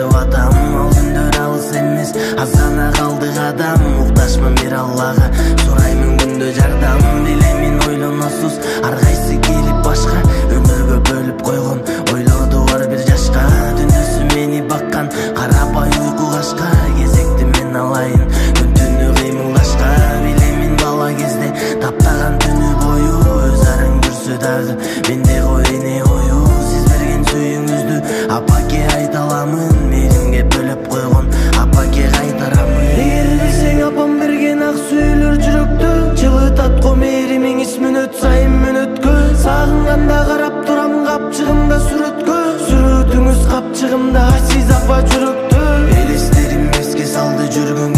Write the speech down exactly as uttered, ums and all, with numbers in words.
деп атам. Ал күндөр алыс эмес, аз гана калды кадам. Муктажмын бир Аллага, сураймын күндө жардам. Билемин ойлоносуз ар кайсы келип башка, өмүргө бөлүп койгон ойлорду бар бир жашка. Түндөсү мени баккан карабай уйку кашка, кезекти мен алайын күн түнү кыймылдашка. Билемин бала кезде таптаган түнү бою, өз арын көрсө дагы менде кой эне кою. Сиз берген сүйүүңүздү апаке айта аламын, мээримге бөлөп койгон апаке кайтарамын. Эгер билсең апам берген ак сүйүүлөр жүрөктө, жылытат го мээримиңиз мүнөт сайын мүнөткө. Сагынганда карап турам капчыгымда сүрөткө, сүрөтүңүз капчыгымда сиз апа жүрөктө. Элестерим эске салды жүргөн